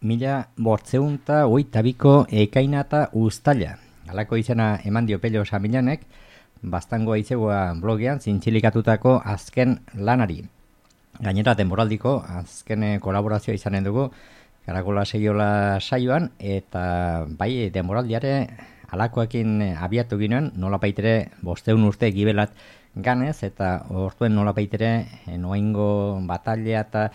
1582ko ekaina eta uztaila. Halako izena eman dio Pello Samilanek, Baztango Aizegoa blogean zintzilikatutako azken lanari. Gainera, denboraldiko azken kolaborazioa izanen dugu, Karakola Seiola saioan, eta bai denboraldiare halakoekin abiatu ginen, nolapaitere 500 urte gibelat ganez, eta ortuen nolapaitere noaingo batalea eta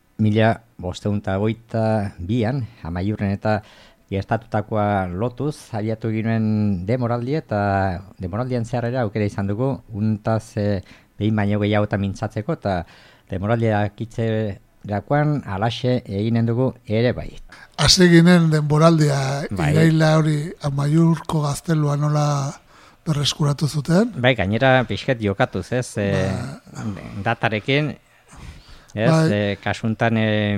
1522an, Amaiurren eta gestatutakoa lotuz, abiatu ginen demoraldi eta demoraldian zeharrera aukera izan dugu, untaz behin baino gehiago eta mintzatzeko, eta demoraldiak itzerakoan alaxe eginen dugu ere bai. Hasi ginen denboraldia iraila hori Amaiurko gaztelua nola berreskuratu zuten? Bai, gainera pixket jokatuz, ez? Datarekin, ez? Kasuntan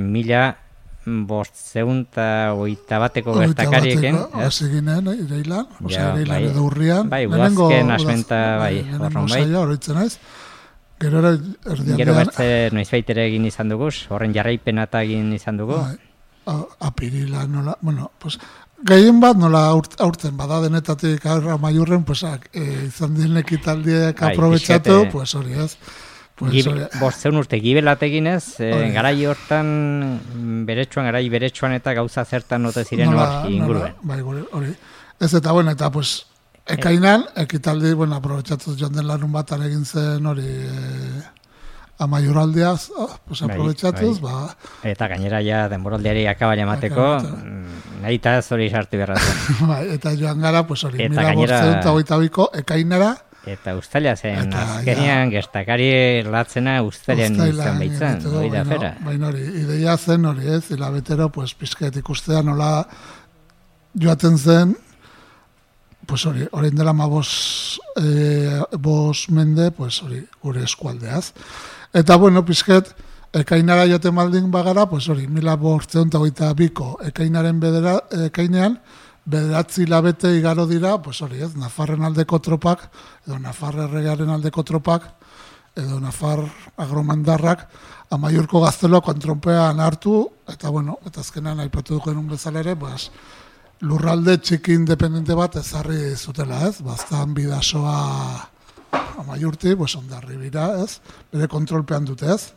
1521ko gertakariekin. Hasi ginen irailan, irailan edo urrian. Bai, udazken asmenta, bai, horron bai. Horritzen naiz. Gero erdian. Gero bertze noizbaitere egin izan dugu, horren jarraipena eta egin izan dugu. Apirila nola, bueno, pues gehien bat nola aurten bada denetatik Amaiurren, pues izan diren ekitaldiak aprobetxatu, pues hori ez. 500 urte gibelat eginez, garai hortan garai beretsuan eta gauza zertan note ziren hor inguruen. Bai, hori. Ez eta bueno, eta pues ekainan ekitaldi, bueno, aprobetxatu joan den larun batan egin zen hori Amaiuraldiaz, pues aprobetxatuz, ba. Eta gainera ja denboraldiari akabari emateko, nahi eta ez hori sartu berra zen. Eta joan gara, pues hori, 1522ko ekainera. Eta uztaila zen, azkenean gestakari latzena uztailean izan behitzen, hori da fera. Baina hori, ideia zen hori ez, hilabetero, pues pizket ikustea nola joaten zen, pues hori, orain dela bos mende, pues hori, gure eskualdeaz. Eta bueno, pizket, ekainara joaten maldin bagara, pues hori, 1522ko ekainean, bederatzi labete igaro dira, pues hori ez, Nafarren aldeko tropak, edo Nafar erregearen aldeko tropak, edo Nafar agromandarrak, Amaiurko gazteloa kontrolpean hartu, eta bueno, eta azkenan aipatu duken bezala ere, pues, lurralde txiki independente bat ezarri zutela ez, baztan bidasoa Amaiurti, pues ondarri bira ez, bere kontrolpean dute ez.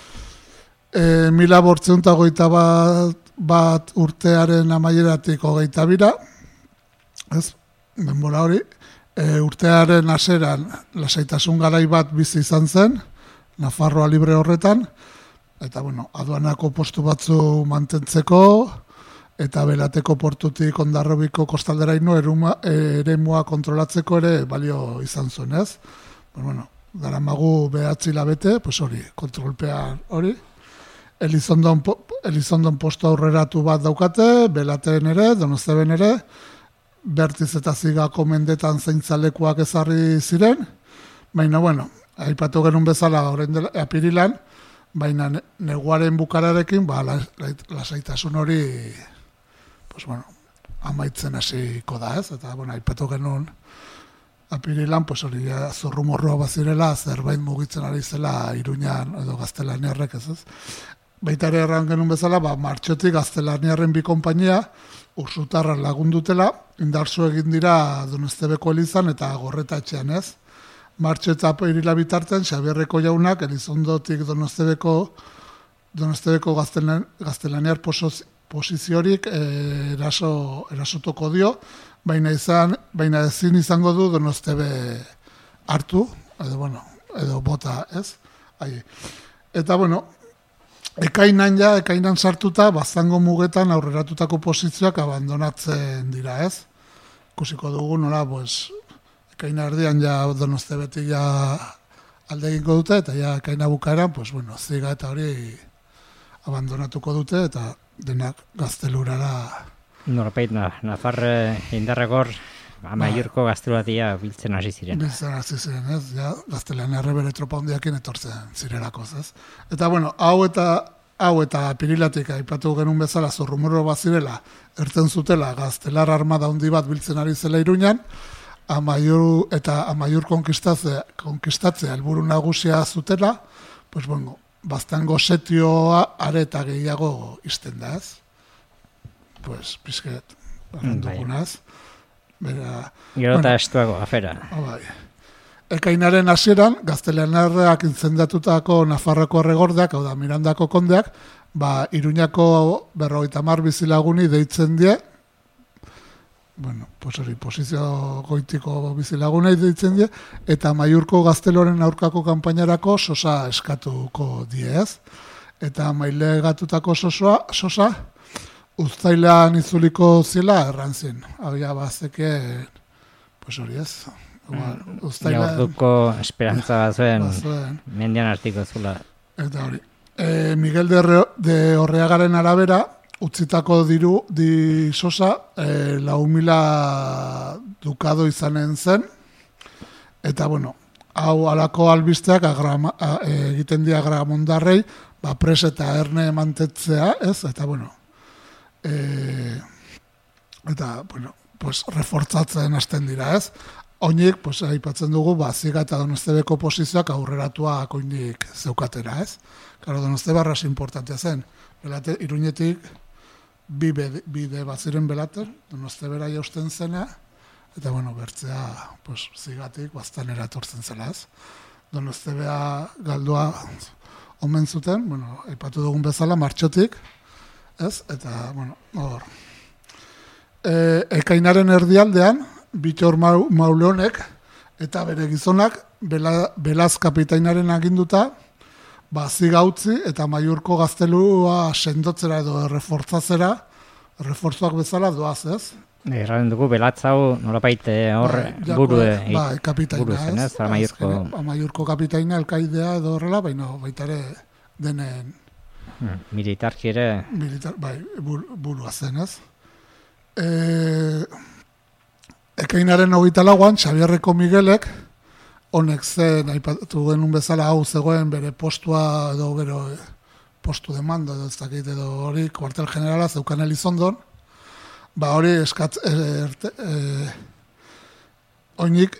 1521 urtearen amaieratik 22, ez, denbora hori, urtearen haseran lasaitasun garai bat bizi izan zen, Nafarroa libre horretan, eta bueno, aduanako postu batzu mantentzeko, eta Belateko portutik Hondarribiko kostalderaino eremua kontrolatzeko ere balio izan zuen, ez? Bueno, daramagu 9 hilabete, pues hori, kontrolpean hori, Elizondon posto aurreratu bat daukate, Belaten ere, Donosteben ere, Bertiz eta Zigako mendetan zaintzalekuak ezarri ziren, baina, bueno, aipatu genuen bezala orain dela apirilan, baina neguaren bukararekin, ba, lasaitasun hori, pues, bueno, amaitzen hasiko da, ez? Eta, bueno, aipatu genuen apirilan, pues hori, zurrumorroa bazirela, zerbait mugitzen ari zela Iruñan edo Gaztelaniarrek, ez? Baita ere erran genuen bezala, ba, martxotik Gaztelaniarren bi konpainia Ursutarra lagundutela, indartsu egin dira Donostebeko elizan eta Gorretatxean, ez? Martxo eta apirila bitartean, Xabierreko jaunak Elizondotik Donostebeko Gaztelaniar posiziorik erasotoko dio, baina ezin izango du Donostebe hartu, edo bota, ez? Eta, bueno, ekainan sartuta, Baztango mugetan aurreratutako posizioak abandonatzen dira, ez? Ikusiko dugu, nola, pues, ekaina erdian ja Donostebetik ja alde egingo dute, eta ja ekaina bukaeran, pues, bueno, Ziga eta hori abandonatuko dute, eta denak gaztelurara. Norpeit, Nafarre indarrekor, Amaiurko gazteluatia biltzen hasi ziren. Biltzen hasi ziren, ez? Ja, Gaztelaniarre bere tropa hondiakin etortzen zirelakoz, ez? Eta, bueno, hau eta apirilatik aipatu genuen bezala zurrumurro bazirela, erten zutela Gaztelar armada handi bat biltzen ari zela Iruñan, Amaiur konkistatzea helburu nagusia zutela, pues, bueno, Baztango setioa areta gehiago izten da, ez? pues, pizket, dugunaz. Gero eta estuago, afera. Bai. Ekainaren hasieran, gazteleanarrak inzendatutako Nafarroko erregordeak, hau da, Mirandako kondeak, Iruñako 50 bizilaguni deitzen die, posizio goitiko bizilagunei deitzen die, eta Maiurko gazteloren aurkako kanpainarako sosa eskatuko diez. Eta mailegatutako sosa, uztailean itzuliko zila errantzien. Habia bazeke, hori ez. Jaurduko esperantza bazuen, mendian artiko zula. Eta hori. Miguel de Orreagaren arabera, utzitako di sosa, 4.000 dukado izanen zen. Eta, hau alako albisteak egiten di Agramondarrei, pres eta erne mantetzea, ez? Eta, refortzatzen hasten dira, ez? Oinik, aipatzen dugu, Ziga eta Donostebeko posizioak aurreratuak oinik zeukatera, ez? Karo, Donosteba arras importantea zen. Iruñetik, bide baziren belater, Donostebera jausten zena, eta, bertzea, Zigatik, baztanera etortzen zela, ez? Donostebea galdua omen zuten, aipatu dugun bezala, martxotik, ez? Eta, hor. Ekainaren erdialdean, Bitor Mauleonek eta bere gizonak Belaz kapitainaren aginduta Ziga utzi eta Maiurko gaztelua sendotzera edo refortzoak bezala doaz, ez? Erraren dugu, Belatzau nolapait hor buru zen, ez? Maiurko kapitaina elkaidea edo horrela, baita ere denen militarki ere burua zen, ez? Ekainaren 24an, Xabierreko Miguelek, honek zen, aipatu genuen bezala hau zegoen bere postua edo bere postu de mando edo ez dakit edo hori, kuartel generala zeukan Elizondon, hori oinik,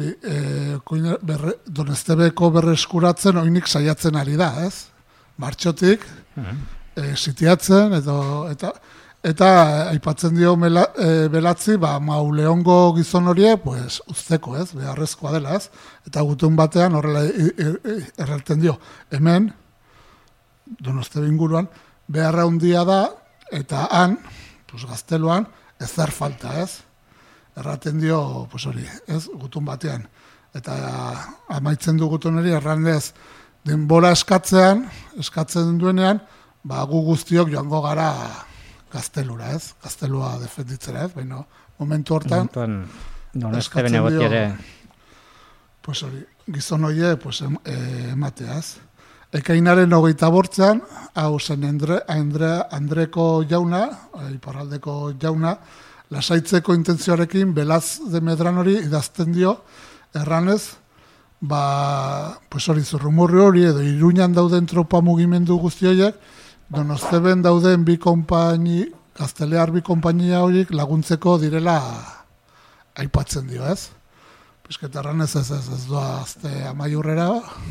Donestebeko berreskuratzen oinik saiatzen ari da, ez? Martxotik, sitiatzen eta aipatzen dio Belatzi, Mauleongo gizon horie, uzteko, ez, beharrezkoa dela, ez, eta gutun batean horrela erralten dio. Hemen, Donostebe inguruan, beharra handia da, eta han, gazteluan, ezer falta, ez, erraten dio, hori, ez, gutun batean. Eta amaitzen du gutun hori, errandez, denbora eskatzen duenean, gu guztiok joango gara gaztelura, ez? Gaztelua defenditzera, ez? Baina, momentu hortan Donostebe negotiare gizon hoie emateaz. Ekainaren 28an, hau zen Andreko jauna, iparraldeko jauna, lasaitzeko intentzioarekin Belaz de Medranori idazten dio, erranez, zurrumurri hori edo Iruñan dauden tropa mugimendu guzti horiek, Donosteben dauden gaztelear bi konpainia horiek laguntzeko direla aipatzen dio, ez? Pisketarran ez doa azte Amaiurrera.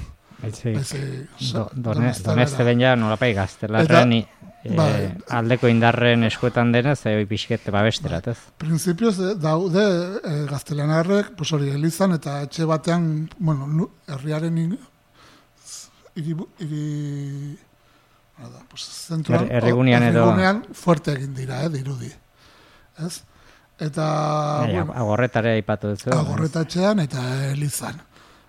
Donesteben ja nolapai gaztelarren aldeko indarren eskuetan denez, pixket babesterat, ez? Prinsipioz daude gaztelanarrek, Elizan eta etxe batean, herriaren errigunean fuerte egin dira, dirudi. Ez? Eta... Agorretare aipatu duzu. Agorretatxean eta Elizan.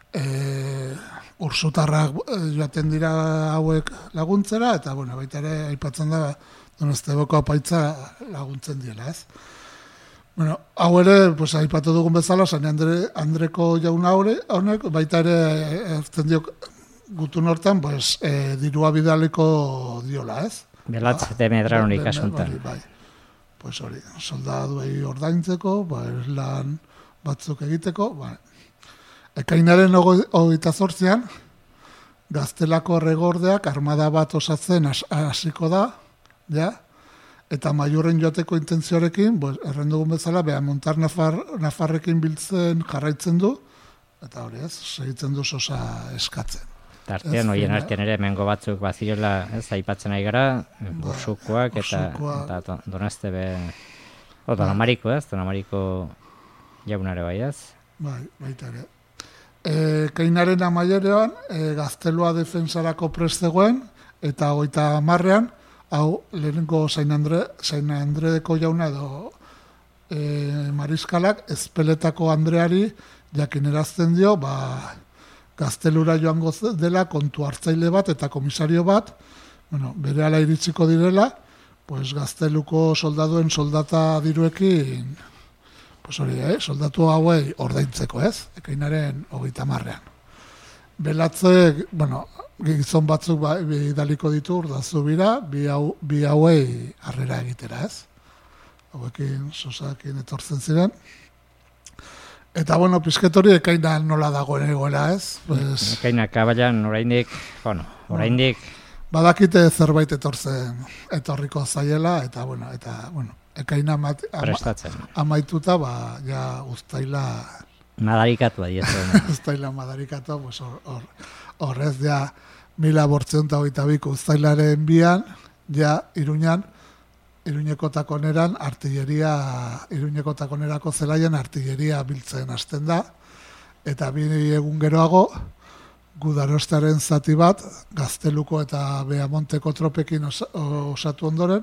Ursutarrak joaten dira hauek laguntzera, eta baita ere aipatzen da Donostebeko apaitza laguntzen diela, ez? Hau ere, aipatu dugun bezala, San Andreko jauna honek, baita ere ertzen dio gutun hortan, dirua bidaleko diola, ez? Belatz de Medranorik asuntan. Hori, soldaduei ordaintzeko, lan batzuk egiteko, Ekainaren 28an, Gaztelako erregordeak armada bat osatzen hasiko da, eta Maiurren joateko intentzioarekin, errendugun bezala, Montar Nafarrekin biltzen jarraitzen du, eta hori ez, segitzen du sosa eskatzen. Tartean, oien artean ere, mengo batzuk bazirela, ez, aipatzen ari gara, bursukoak eta Donazte be... Donamariko, ez? Donamariko jaunare bai, ez? Bai, baita ere. Kainaren amaierean, Gaztelua defensarako prestegoen, eta 30ean, hau lehenengo Sain Andredeko jauna edo mariskalak Ezpeletako Andreari jakinerazten dio, Gaztelura joango dela kontu hartzaile bat eta komisario bat, berehala iritsiko direla, pues Gazteluko soldaduen soldata diruekin, pues hori, soldatu hauei ordaintzeko, ez? Ekainaren 30ean. Belatzek, gizon batzuk idaliko ditu urdazu bira, bi hauei harrera egitera, ez? Hauekin, sosakin etortzen ziren. Eta, pizket hori Ekaina nola dagoen egoera, ez? Pues, Ekaina kabailan oraindik, badakite zerbait etorriko zaiela, eta, Ekaina amaituta, ja uztaila... Madarikatua, diezu. Uztaila madarikatua, pues horrez, ja, 1822ko uztailaren bian, ja, Iruñeko takoneran Iruñeko takonerako zelaien artilleria biltzen hasten da, eta 2 egun geroago, Gudarostaren zati bat, Gazteluko eta Beamonteko tropekin osatu ondoren,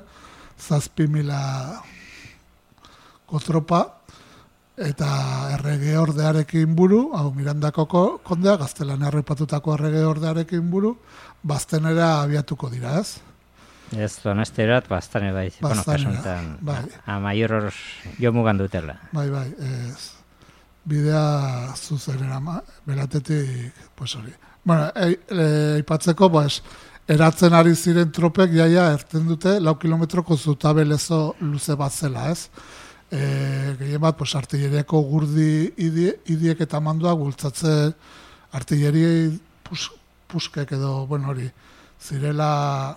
7.000 tropa, eta errege ordearekin buru, hau Mirandako kondea, Gaztelan errepatutako errege ordearekin buru, Baztenera abiatuko dira, ez? Ez, Donasterat, Baztanera, bai. Amaior jo mugan dutela. Bai, ez. Bidea zuzenera, belatetik, pues hori. Ipatzeko, eratzen ari ziren tropek jaia erten dute 4 kilometroko zutabe lezo luze bat zela, ez? Gehien bat, artilleriako gurdi idiek eta mandua gultzatzen artilleriei puskek edo, hori, zirela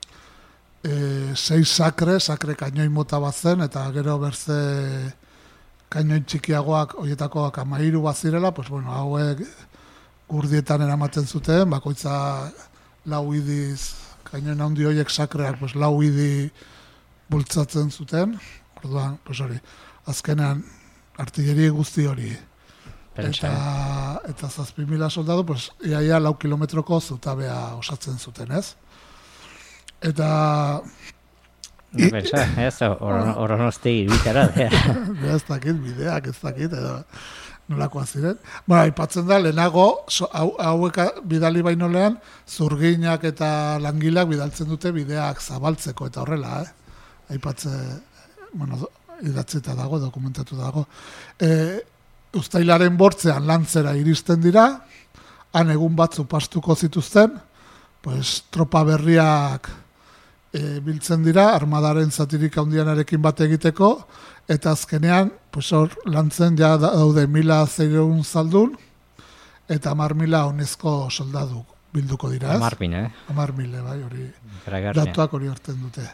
6 sakre kainoi mota bat zen, eta gero berze kainoin txikiagoak, horietakoak 13 bat zirela, hauek gurdietan eramaten zuten, bakoitza 4 idiz, kainoin handi horiek sakreak 4 idi bultzatzen zuten, orduan, hori, azkenean artillerie guzti hori. Eta 7.000 soldadu, iaia 4 kilometroko zutabea osatzen zuten, ez? Eta... Ez, Oronosti iruditara. Ez dakit, bideak ez dakit, edo nolakoa ziren. Aipatzen da, lehenago, hauek bidali bainolean, zurginak eta langilak bidaltzen dute bideak zabaltzeko, eta horrela, aipatzen, idatzita dago, dokumentatu dago. Uztailaren bortzean lantzera iristen dira, han egun batzu pastuko zituzten, tropa berriak biltzen dira, armadaren zatirik handianarekin bat egiteko, eta azkenean, hor lantzen ja daude 1.000 zaldun, eta 10.000 honezko soldadu bilduko dira, ez? 10.000, bai, hori, datuak hori horten dute.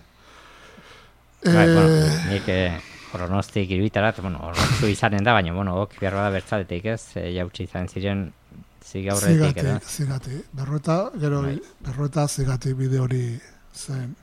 Nik Oronostik iruditarat, horretzu izanen da, baina, ok, behar bada bertzaletik, ez? Jautsi izan ziren zigaurretik, edo? Zigati, berroeta zigati bide hori zen.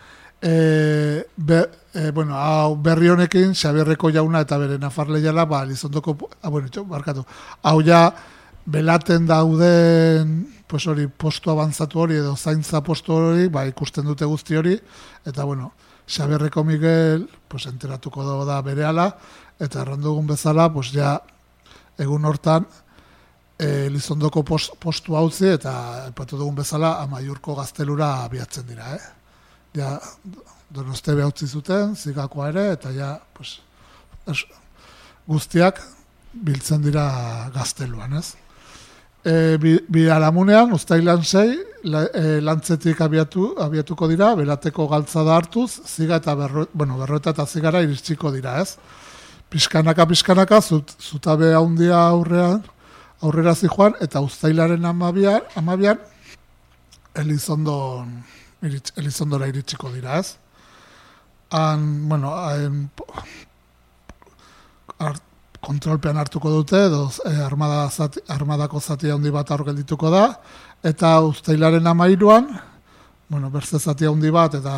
Hau berri honekin, Xabierreko jauna eta bere Nafarle jala, Elizondoko, hau ja, belaten dauden, hori, postu abantzatu hori, edo zaintza postu hori, ikusten dute guzti hori, eta, Xabierreko Miguel, enteratuko da berehala, eta errandugun bezala, ja, egun hortan, Elizondoko postu hautzi, eta epatu dugun bezala, Amaiurko Gaztelura abiatzen dira, Ja, Donostebe hautzi zuten, Zigakoa ere, eta ja, guztiak biltzen dira Gazteluan, ez? Biharamunean, uztailan 6, lantzetik abiatuko dira, belateko galtzada hartuz, Ziga eta Berroeta eta Zigara iritsiko dira, ez? Pizkanaka, zutabe handia aurrera zijoan, eta uztailaren 12an, Elizondora iritsiko dira, ez? kontrolpean hartuko dute, edo armadako zati handi bat aur geldituko da, eta uztailaren 13an, bueno, berze zati handi bat, eta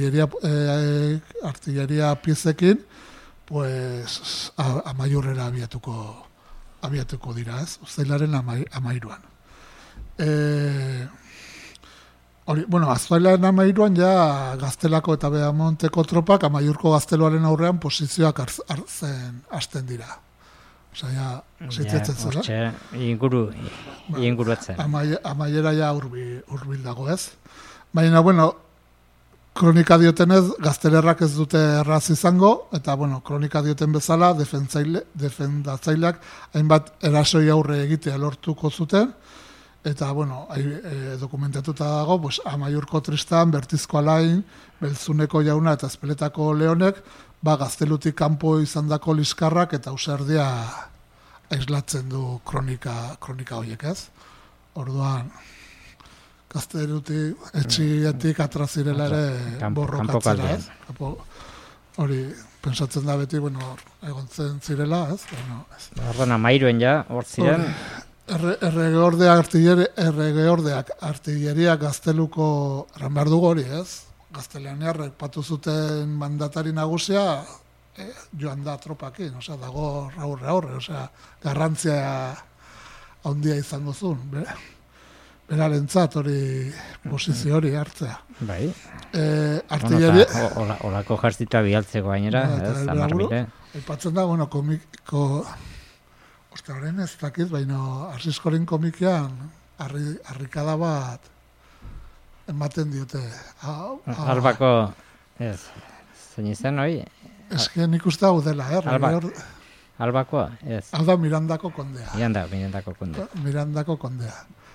artilleria piezekin, pues, Amaiurrera abiatuko dira, ez? Uztailaren 13an. Bueno, aztailaren 13an ja Gaztelako eta Beamonteko tropak Amaiurko gazteluaren aurrean posizioak hartzen hasten dira. Osea, ja, zitzetzen zela. Inguruetzen. Amaiera ja urbil dago, ez? Baina, bueno, kronika diotenez, gaztelerrak ez dute erraz izango, eta, bueno, kronika dioten bezala, defendatzaileak hainbat erasoi aurre egitea lortuko zuten, eta, bueno, dokumentatuta dago, pues, Amaiurko Tristan, Bertizko Alain, Beltzuneko Jauna eta Ezpeletako Leonek, gaztelutik kanpo izandako liskarrak eta ausardia aislatzen du kronika horiek, ez? Orduan, gaztelutik etxietik atrazirela ere borrokatzera, ez? Hori, pensatzen da beti, bueno, egontzen zirela, ez? Orduan, Amairuen ja, hor ziren... Erregeordeak artilleria gazteluko erran behar dugu hori, ez? Gazteleaniarrek patu zuten mandatari nagusia joan da tropakin, osea, dago aurre, osea, garrantzia handia izango zuen, berarentzat hori posizio hori hartzea. Bai. Artilleria... Olako jartzita bialtzeko gainera, ez, amarmire. Aipatzen da, bueno, komiko... Horren ez dakit, baina Arsiskoren komikian harrikada bat ematen diote. Albako, ez, zein izan hori? Ez que nik uste hau dela, Albakoa, ez. Hau da Mirandako kondea. Mirandako kondea.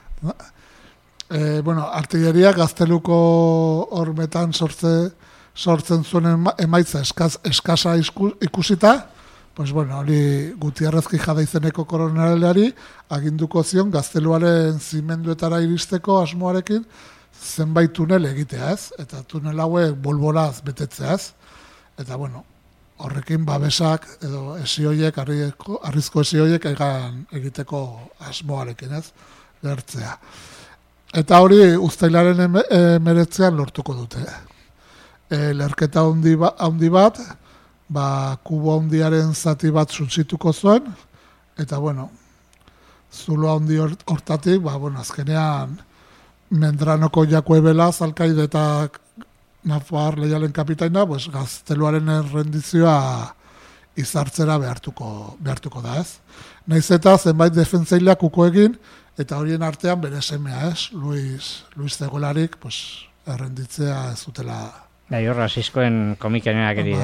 Bueno, artilleria gazteluko hormetan sortzen zuen emaitza eskasa ikusita, pues bueno, hori Gutierrezki Jada izeneko koronelari aginduko zion gazteluaren zimenduetara iristeko asmoarekin zenbait tunel egitea, ez? Eta tunel hauek bolbolaz betetzea, ez? Eta bueno, horrekin babesak edo esioiek, arrizko esioiek egiteko asmoarekin, ez? Lertzea. Eta hori uztailaren 19an lortuko dute. Lerketa handi bat, Kubo handiaren zati bat suntsituko zuen, eta, bueno, zulo handi hortatik, bueno, azkenean Mendranoko Jakue Belaz, alkaide eta Nafar Leialen kapitaina, pues, gazteluaren errendizioa izartzera behartuko da, ez? Naiz eta zenbait defentzaileak uko egin, eta horien artean bere semea, ez? Luis Zegolarik, pues, errenditzea ez zutela... Hor, Asiskoen komikeneak eri,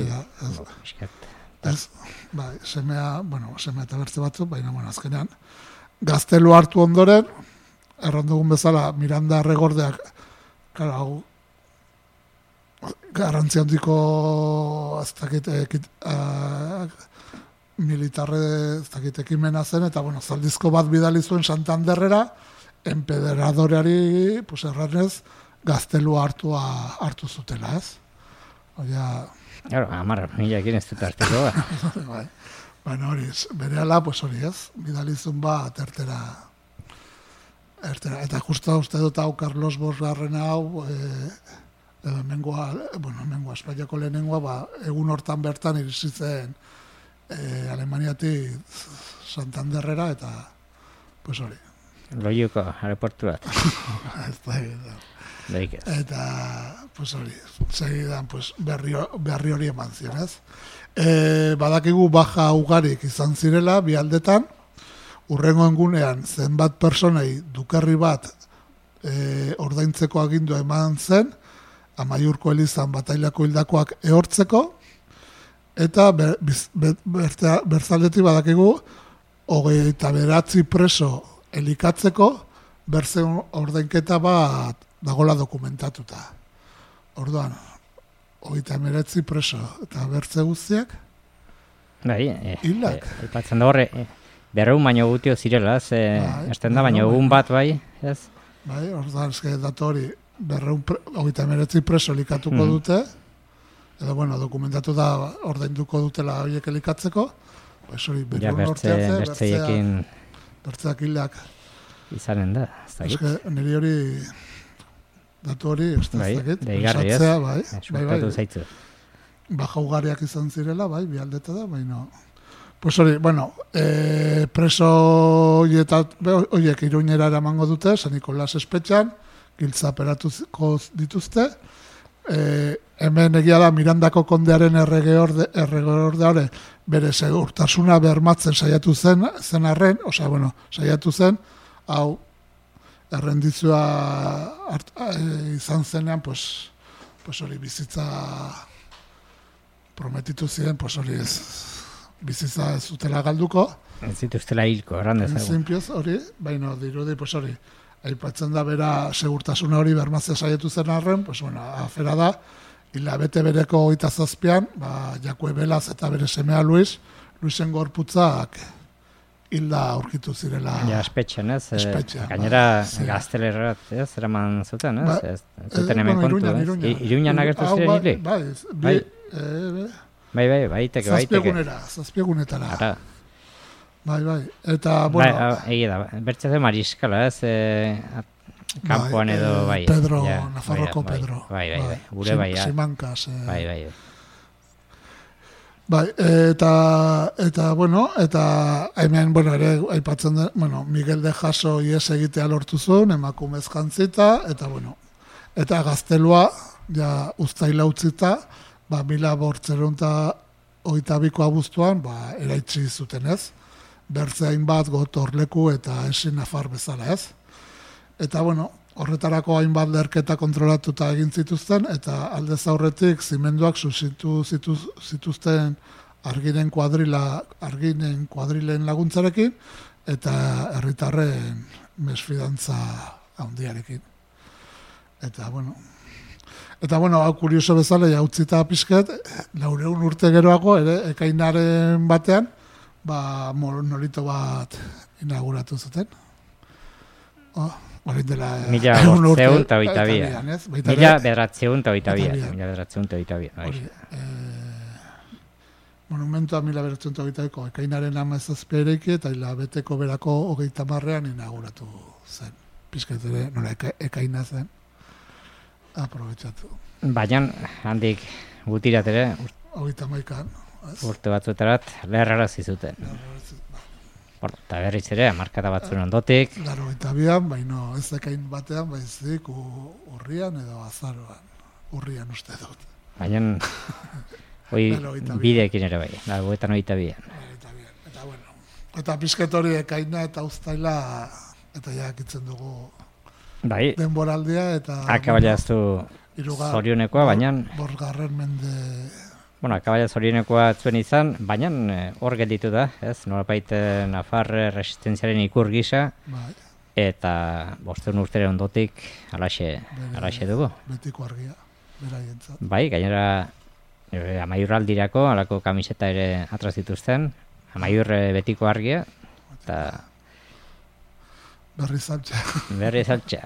ez? Bai, semea eta bertze batzuk, baina, bueno, azkenean, gaztelu hartu ondoren, errandugun bezala, Miranda Erregordeak, hau, garrantzi handiko militarre ekimena zen, eta, bueno, zaldizko bat bidali zuen Santanderrera, enpederadoreari, pues, erranez, gaztelua hartu zutela, ez? Oia... Mila ekin ez dut hartuko, Baina hori, berehala, pues hori, ez? Bidalizun bat ertera. Eta justa uste dut hau Carlos Bosgarren hau, hemengoa Espainiako lehenengoa, egun hortan bertan irizitzen Alemaniatik Santanderrera, eta, pues hori. Loiuko, aeroportu bat. Eta, pues hori, segidan, pues, berri hori eman ziren, ez? Badakigu baja ugarik izan zirela, bi aldetan, urrengo engunean zenbat personei dukerri bat ordaintzeko agindu eman zen, Amaiurko Elizan batailako hildakoak ehortzeko, eta berzaldetik badakigu 29 preso elikatzeko, berzen ordainketa bat dagola dokumentatuta. Orduan, 39 preso eta bertze guztiak hilak. Ipatzen da horre, berreun baino gutio zirela, esten da baino egun bat, bai, ez? Bai, orduan, datu hori, 39 preso elikatuko dute, edo, bueno, dokumentatu da ordainduko dutela horiek elikatzeko, pues hori, Ja, bertzeekin bertzeak hilak. izanen da, ez dakit. Niri hori, datu hori, ez dakit. Deigarri ez, bai. suertatu zaitzu. Baja ugariak izan zirela, bai, bi aldeta da, baina... Pues hori, bueno, preso horiek Iruñera eramango dute, San Nikolas espetxan, giltzaperatuko dituzte. Hemen egia da Mirandako kondearen erregeorde bere segurtasuna bermatzen saiatu zen arren, osea, bueno, saiatu zen, hau, errendizioa izan zenean, pues hori bizitza prometitu ziren, pues hori bizitza ez zutela galduko. Ez zituztela hilko, errandezago. Zinpioz hori, baina dirudi, pues hori, aipatzen da bera segurtasuna hori bermatzea saiatu zen arren, pues bueno, afera da, hilabete bereko 27an, Jakue Belaz eta bere semea Luisen gorputzak hilda aurkitu zirela. Ja, espetxen, ez? Espetxean. Gainera, gaztelerat, ez? Eraman zuten, ez? Ez zuten hemen kontu, ez? Iruñan agertu ziren hile? Bai, teke. Zazpiegunetara. Ara. Bai. Eta, bueno... Egi da, bertze mariskala, ez? Kampuan edo, bai. Pedro, Nafarroko Pedro. Bai, gure bai. Simankaz. Bai. Bai, eta bueno, eta hemen, bueno, ere, aipatzen da, bueno, Miguel de Jaso ies egitea lortu zuen, emakumez jantzita, eta bueno, eta gaztelua, ja, uztaila utzita, 1422ko abuztuan, eraitsi zuten ez, bertzeain bat gotorleku eta esin Nafar bezala ez. Eta, bueno, horretarako hainbat lerketa kontrolatuta egin zituzten, eta aldez aurretik zimenduak susitu zituzten arginen kuadrilen laguntzarekin, eta herritarren mesfidantza handiarekin. Eta, bueno, hau kurioso bezala, jautzita pizket, 400 urte geroago, ere, ekainaren batean, monolito bat inauguratu zuten. Mila bederatzeun eta oitabian. Monumentua 1922ko ekainaren 17 eta hilabeteko berako 30ean inauguratu zen. Pizket ere, nola ekaina zen, aprobetxatu. Baina, handik gutirat ere, 31an. Urte batzuetarat, leherrara zizuten. Eta berriz ere, markata batzuen ondotik. 82an, baina ez ekain batean, baizik urrian edo azaroan. Urrian uste dut. Baina, bideekin ere bai, 82an. Eta bueno, eta pizket hori ekaina eta uztaila, eta jakitzen dugu denboraldia, eta... Akabalaztu zorionekoa, baina... Borgarren mende... Bueno, akabaila zorionekoa zuen izan, baina hor gelditu da, ez? Nolapait Nafar resistenziaren ikur gisa, eta 500 urteren ondotik alaxe dugu. Betiko argia, beraientzat. Bai, gainera amaiurraldirako alako kamiseta ere atrazituzten, amaiur betiko argia, eta... Berri zaltxa.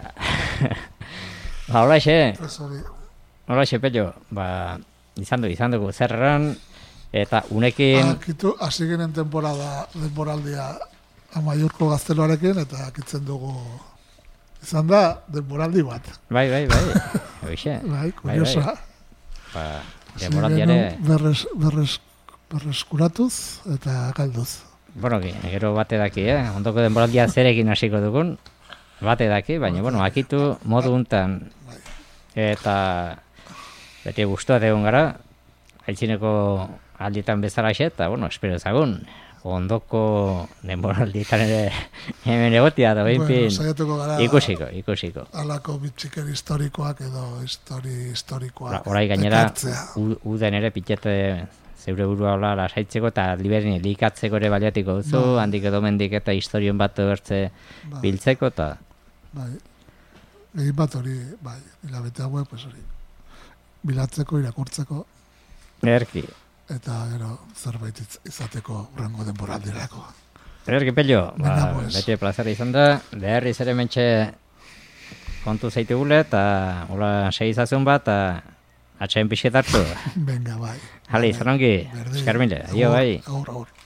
Holaxe, Pello, izan dugu zerran, eta unekin... Hasi ginen denboraldia amaiurko gazteloarekin, eta akitzen dugu... Izan da, denboraldi bat. Bai. Hoxe. Bai, kuriosa. Denboraldiare... Berreskuratuz eta galduz. Bueno, gero bate daki, ondoko denboraldia zerekin hasiko dugun, bate daki, baina, bueno, akitu modu untan, eta beti guztua egon gara, haitzineko aldietan bezalaxe, eta, bueno, espero ezagun, ondoko denboraldietan ere hemen egotia, da behinpin, ikusiko. Alako bitxiker historikoak edo historikoak. Horai gainera, uden ere pitete zeure burua hola lasaitzeko eta liberin elikatzeko ere baliatiko duzu, handik edo mendik eta historion bat bertze biltzeko, eta... Bai, egin bat hori, bai, hilabete hauek, pues hori, bilatzeko, irakurtzeko. Erki. Eta gero zerbait izateko urrengo denboraldirako. Erki, Pello, beti plazera izan da, beharriz ere mentxe kontu zeitegule, eta hola segizazun bat, eta atxain pixet hartu. Venga, bai. Hali, zerongi, eskarmile, adio, bai. Aur.